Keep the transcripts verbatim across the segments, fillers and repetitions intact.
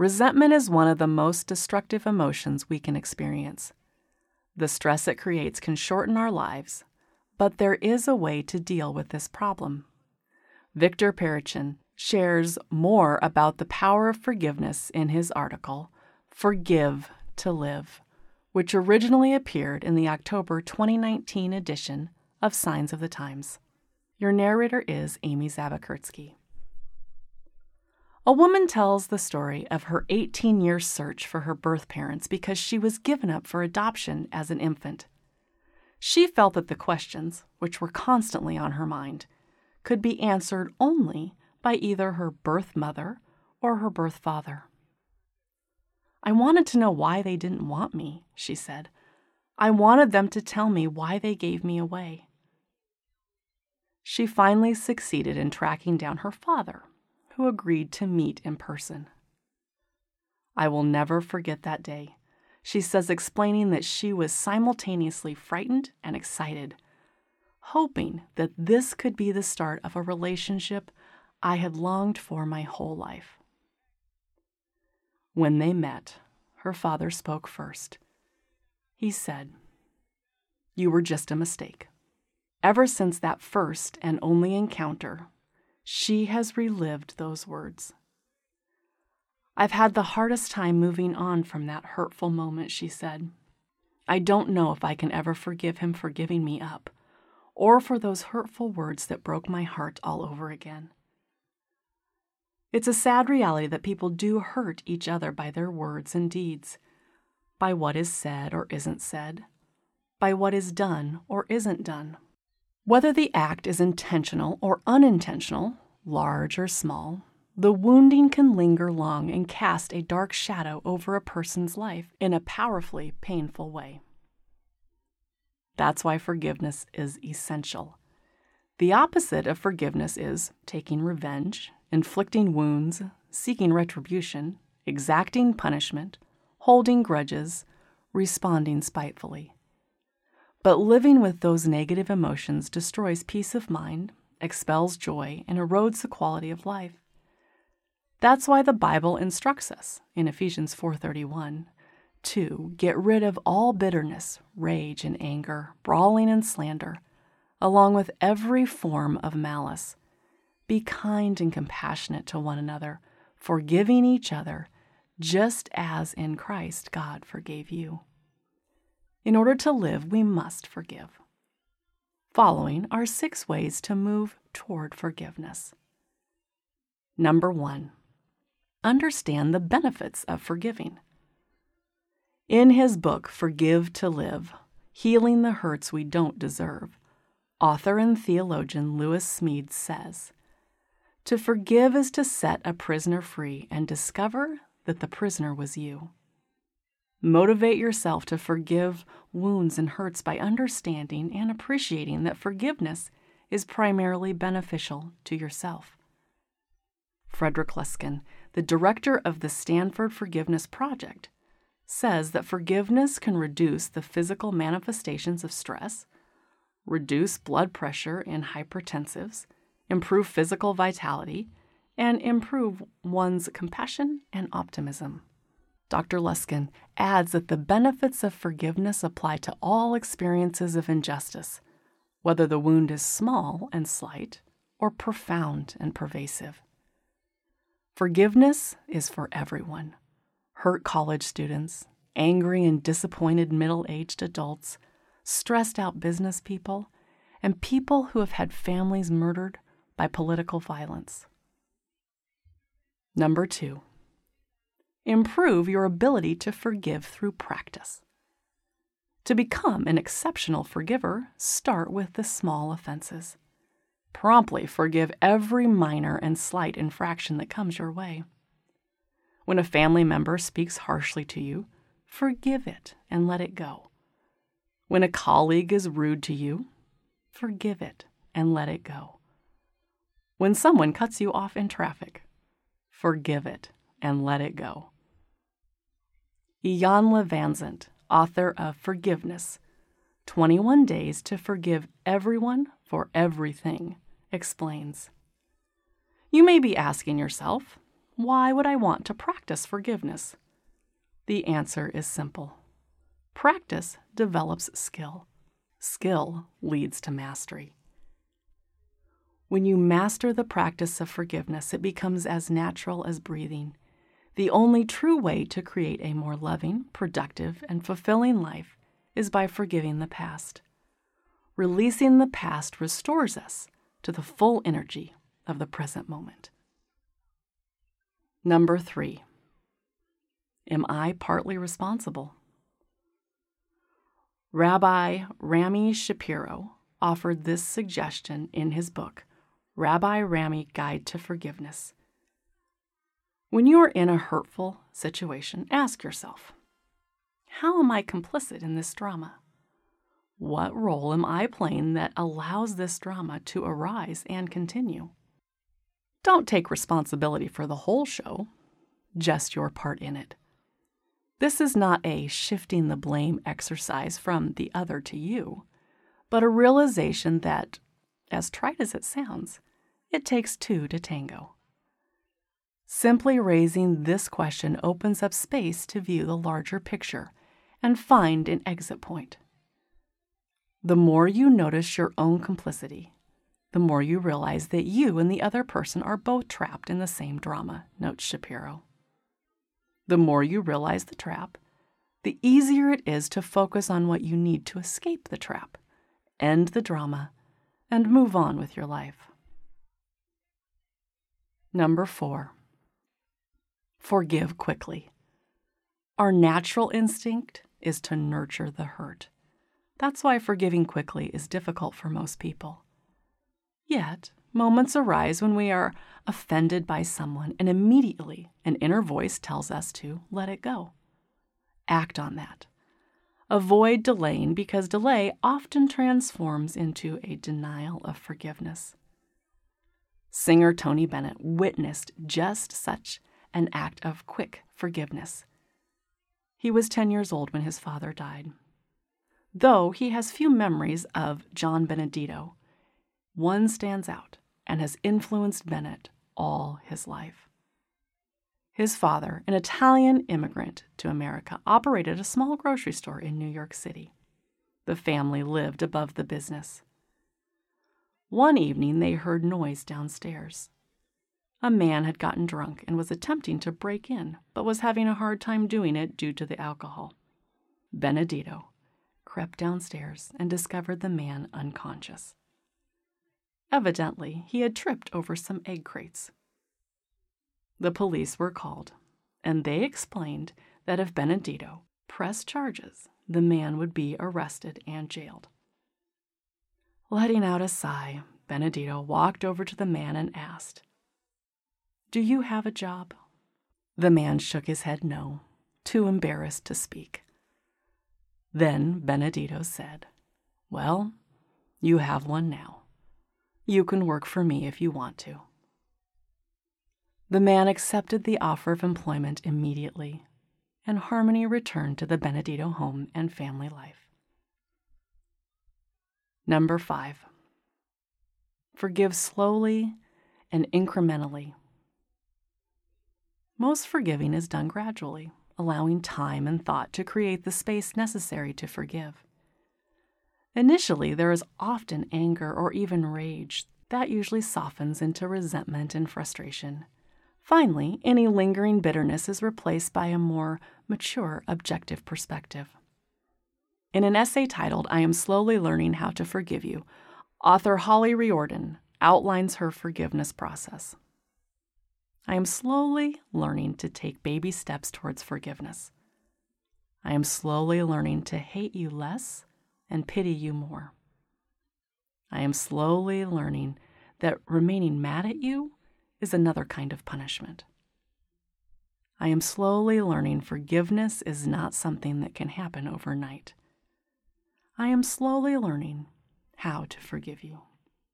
Resentment is one of the most destructive emotions we can experience. The stress it creates can shorten our lives, but there is a way to deal with this problem. Victor Perichin shares more about the power of forgiveness in his article, Forgive to Live, which originally appeared in the October twenty nineteen edition of Signs of the Times. Your narrator is Amy Zabakurtsky. A woman tells the story of her eighteen-year search for her birth parents because she was given up for adoption as an infant. She felt that the questions, which were constantly on her mind, could be answered only by either her birth mother or her birth father. I wanted to know why they didn't want me, she said. I wanted them to tell me why they gave me away. She finally succeeded in tracking down her father, who agreed to meet in person. I will never forget that day, she says, explaining that she was simultaneously frightened and excited, hoping that this could be the start of a relationship I had longed for my whole life. When they met, her father spoke first. He said, "You were just a mistake." Ever since that first and only encounter, she has relived those words. I've had the hardest time moving on from that hurtful moment, she said. I don't know if I can ever forgive him for giving me up, or for those hurtful words that broke my heart all over again. It's a sad reality that people do hurt each other by their words and deeds, by what is said or isn't said, by what is done or isn't done. Whether the act is intentional or unintentional, large or small, the wounding can linger long and cast a dark shadow over a person's life in a powerfully painful way. That's why forgiveness is essential. The opposite of forgiveness is taking revenge, inflicting wounds, seeking retribution, exacting punishment, holding grudges, responding spitefully. But living with those negative emotions destroys peace of mind, expels joy, and erodes the quality of life. That's why the Bible instructs us, in Ephesians four thirty-one, to get rid of all bitterness, rage and anger, brawling and slander, along with every form of malice. Be kind and compassionate to one another, forgiving each other, just as in Christ God forgave you. In order to live, we must forgive. Following are six ways to move toward forgiveness. Number one, understand the benefits of forgiving. In his book, Forgive to Live, Healing the Hurts We Don't Deserve, author and theologian Lewis Smedes says, to forgive is to set a prisoner free and discover that the prisoner was you. Motivate yourself to forgive wounds and hurts by understanding and appreciating that forgiveness is primarily beneficial to yourself. Frederick Luskin, the director of the Stanford Forgiveness Project, says that forgiveness can reduce the physical manifestations of stress, reduce blood pressure in hypertensives, improve physical vitality, and improve one's compassion and optimism. Doctor Luskin adds that the benefits of forgiveness apply to all experiences of injustice, whether the wound is small and slight or profound and pervasive. Forgiveness is for everyone. Hurt college students, angry and disappointed middle-aged adults, stressed-out business people, and people who have had families murdered by political violence. Number two, improve your ability to forgive through practice. To become an exceptional forgiver, start with the small offenses. Promptly forgive every minor and slight infraction that comes your way. When a family member speaks harshly to you, forgive it and let it go. When a colleague is rude to you, forgive it and let it go. When someone cuts you off in traffic, forgive it and let it go. Iyanla Vanzant, author of Forgiveness, twenty-one Days to Forgive Everyone for Everything, explains. You may be asking yourself, Why would I want to practice forgiveness? The answer is simple. Practice develops skill. Skill leads to mastery. When you master the practice of forgiveness, it becomes as natural as breathing. The only true way to create a more loving, productive, and fulfilling life is by forgiving the past. Releasing the past restores us to the full energy of the present moment. Number three, am I partly responsible? Rabbi Rami Shapiro offered this suggestion in his book, Rabbi Rami Guide to Forgiveness. When you are in a hurtful situation, ask yourself, how am I complicit in this drama? What role am I playing that allows this drama to arise and continue? Don't take responsibility for the whole show, just your part in it. This is not a shifting the blame exercise from the other to you, but a realization that, as trite as it sounds, it takes two to tango. Simply raising this question opens up space to view the larger picture and find an exit point. The more you notice your own complicity, the more you realize that you and the other person are both trapped in the same drama, notes Shapiro. The more you realize the trap, the easier it is to focus on what you need to escape the trap, end the drama, and move on with your life. Number four, forgive quickly. Our natural instinct is to nurture the hurt. That's why forgiving quickly is difficult for most people. Yet, moments arise when we are offended by someone, and immediately an inner voice tells us to let it go. Act on that. Avoid delaying, because delay often transforms into a denial of forgiveness. Singer Tony Bennett witnessed just such an act of quick forgiveness. He was ten years old when his father died. Though he has few memories of John Benedito, one stands out and has influenced Bennett all his life. His father, an Italian immigrant to America, operated a small grocery store in New York City. The family lived above the business. One evening, they heard noise downstairs. A man had gotten drunk and was attempting to break in, but was having a hard time doing it due to the alcohol. Benedito crept downstairs and discovered the man unconscious. Evidently, he had tripped over some egg crates. The police were called, and they explained that if Benedito pressed charges, the man would be arrested and jailed. Letting out a sigh, Benedito walked over to the man and asked, "Do you have a job?" The man shook his head no, too embarrassed to speak. Then Benedito said, "Well, you have one now. You can work for me if you want to." The man accepted the offer of employment immediately, and harmony returned to the Benedito home and family life. Number five, forgive slowly and incrementally. Most forgiving is done gradually, allowing time and thought to create the space necessary to forgive. Initially, there is often anger or even rage that usually softens into resentment and frustration. Finally, any lingering bitterness is replaced by a more mature, objective perspective. In an essay titled, "I Am Slowly Learning How to Forgive You," author Holly Riordan outlines her forgiveness process. I am slowly learning to take baby steps towards forgiveness. I am slowly learning to hate you less and pity you more. I am slowly learning that remaining mad at you is another kind of punishment. I am slowly learning forgiveness is not something that can happen overnight. I am slowly learning how to forgive you.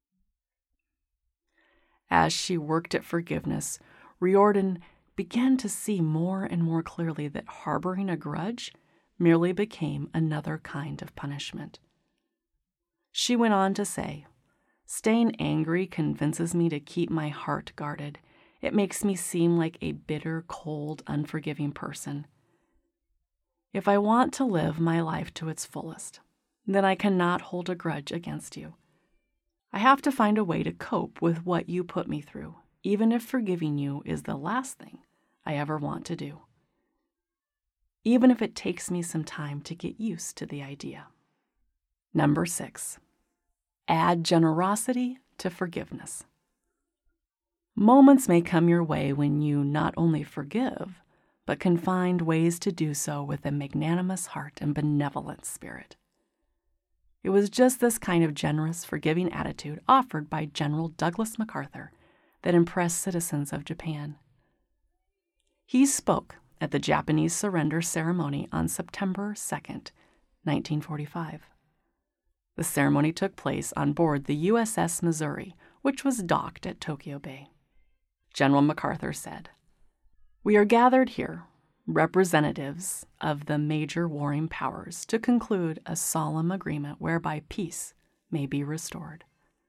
As she worked at forgiveness, Riordan began to see more and more clearly that harboring a grudge merely became another kind of punishment. She went on to say, "Staying angry convinces me to keep my heart guarded. It makes me seem like a bitter, cold, unforgiving person. If I want to live my life to its fullest, then I cannot hold a grudge against you. I have to find a way to cope with what you put me through, even if forgiving you is the last thing I ever want to do. Even if it takes me some time to get used to the idea. Number six, add generosity to forgiveness. Moments may come your way when you not only forgive, but can find ways to do so with a magnanimous heart and benevolent spirit. It was just this kind of generous, forgiving attitude offered by General Douglas MacArthur that impressed citizens of Japan. He spoke at the Japanese surrender ceremony on September second, nineteen forty-five. The ceremony took place on board the U S S Missouri, which was docked at Tokyo Bay. General MacArthur said, "We are gathered here, representatives of the major warring powers, to conclude a solemn agreement whereby peace may be restored.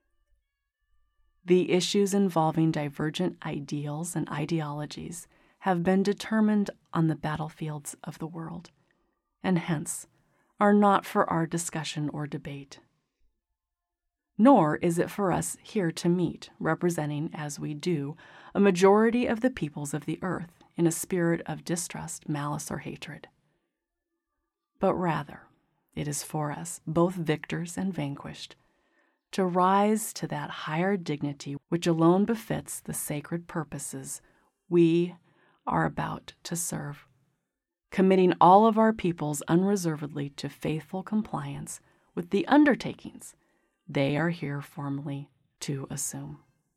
The issues involving divergent ideals and ideologies have been determined on the battlefields of the world, and hence are not for our discussion or debate. Nor is it for us here to meet, representing, as we do, a majority of the peoples of the earth in a spirit of distrust, malice, or hatred. But rather, it is for us, both victors and vanquished, to rise to that higher dignity which alone befits the sacred purposes we are about to serve, committing all of our peoples unreservedly to faithful compliance with the undertakings they are here formally to assume.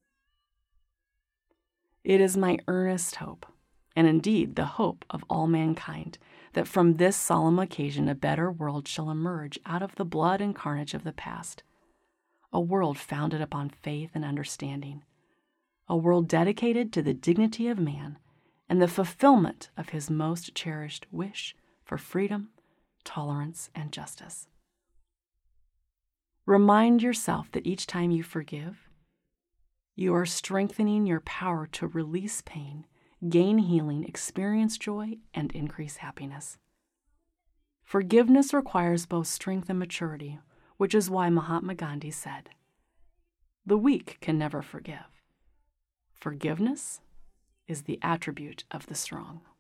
It is my earnest hope, and indeed the hope of all mankind, that from this solemn occasion a better world shall emerge out of the blood and carnage of the past, a world founded upon faith and understanding, a world dedicated to the dignity of man and the fulfillment of his most cherished wish for freedom, tolerance, and justice. Remind yourself that each time you forgive, you are strengthening your power to release pain, gain healing, experience joy, and increase happiness. Forgiveness requires both strength and maturity, which is why Mahatma Gandhi said, "The weak can never forgive. Forgiveness is the attribute of the strong."